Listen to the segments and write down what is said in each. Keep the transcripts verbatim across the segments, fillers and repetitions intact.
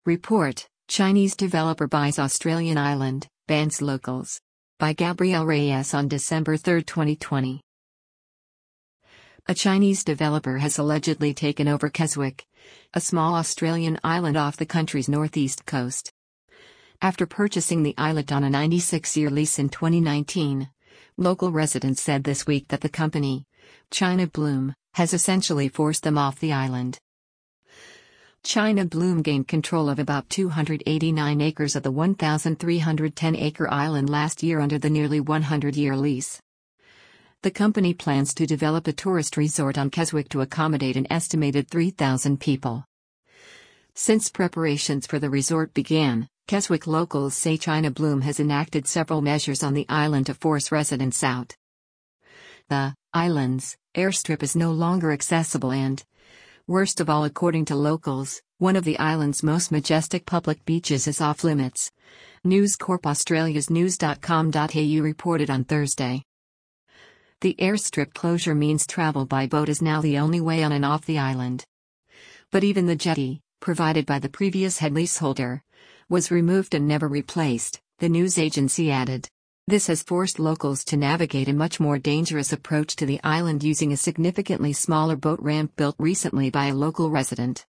Report: Chinese developer buys Australian island, bans locals. By Gabrielle Reyes on December third, twenty twenty. A Chinese developer has allegedly taken over Keswick, a small Australian island off the country's northeast coast. After purchasing the islet on a ninety-six year lease in twenty nineteen, local residents said this week that the company, China Bloom, has essentially forced them off the island. China Bloom gained control of about two hundred eighty-nine acres of the one thousand three hundred ten acre island last year under the nearly one hundred year lease. The company plans to develop a tourist resort on Keswick to accommodate an estimated three thousand people. Since preparations for the resort began, Keswick locals say China Bloom has enacted several measures on the island to force residents out. The island's airstrip is no longer accessible and, worst of all according to locals, one of the island's most majestic public beaches is off limits. News Corp Australia's news dot com dot a u reported on Thursday. The airstrip closure means travel by boat is now the only way on and off the island. But even the jetty, provided by the previous head leaseholder, was removed and never replaced, the news agency added. This has forced locals to navigate a much more dangerous approach to the island using a significantly smaller boat ramp built recently by a local resident.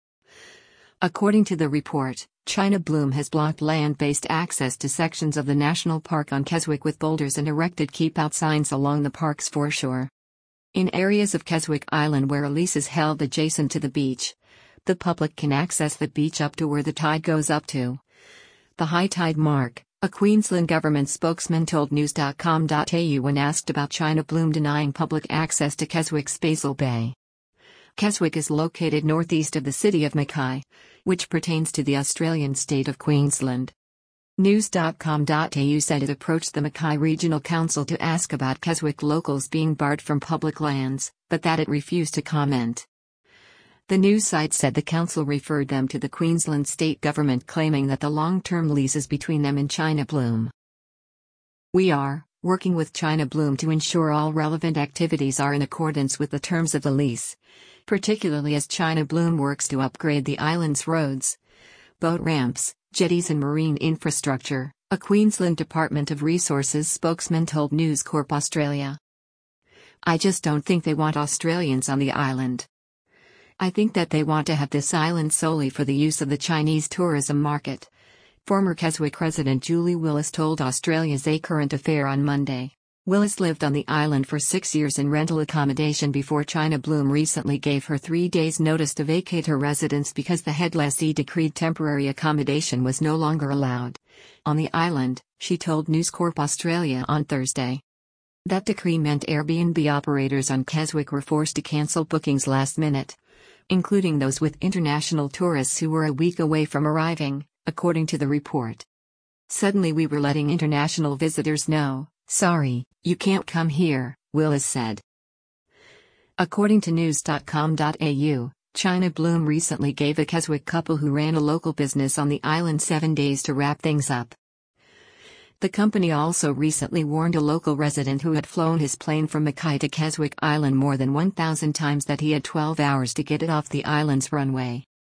According to the report, China Bloom has blocked land-based access to sections of the national park on Keswick with boulders and erected keep-out signs along the park's foreshore. In areas of Keswick Island where a lease is held adjacent to the beach, the public can access the beach up to where the tide goes up to the high tide mark, a Queensland government spokesman told news dot com dot a u when asked about China Bloom denying public access to Keswick's Basil Bay. Keswick is located northeast of the city of Mackay, which pertains to the Australian state of Queensland. news dot com dot a u said it approached the Mackay Regional Council to ask about Keswick locals being barred from public lands, but that it refused to comment. The news site said the council referred them to the Queensland state government claiming that the long-term lease is between them and China Bloom. We are working with China Bloom to ensure all relevant activities are in accordance with the terms of the lease, particularly as China Bloom works to upgrade the island's roads, boat ramps, jetties and marine infrastructure, a Queensland Department of Resources spokesman told News Corp Australia. I just don't think they want Australians on the island. I think that they want to have this island solely for the use of the Chinese tourism market, former Keswick resident Julie Willis told Australia's A Current Affair on Monday. Willis lived on the island for six years in rental accommodation before China Bloom recently gave her three days' notice to vacate her residence because the head lessee decreed temporary accommodation was no longer allowed on the island, she told News Corp Australia on Thursday. That decree meant Airbnb operators on Keswick were forced to cancel bookings last minute, including those with international tourists who were a week away from arriving, according to the report. Suddenly we were letting international visitors know, sorry, you can't come here, Willis said. According to news dot com dot a u, China Bloom recently gave a Keswick couple who ran a local business on the island seven days to wrap things up. The company also recently warned a local resident who had flown his plane from Mackay to Keswick Island more than one thousand times that he had twelve hours to get it off the island's runway.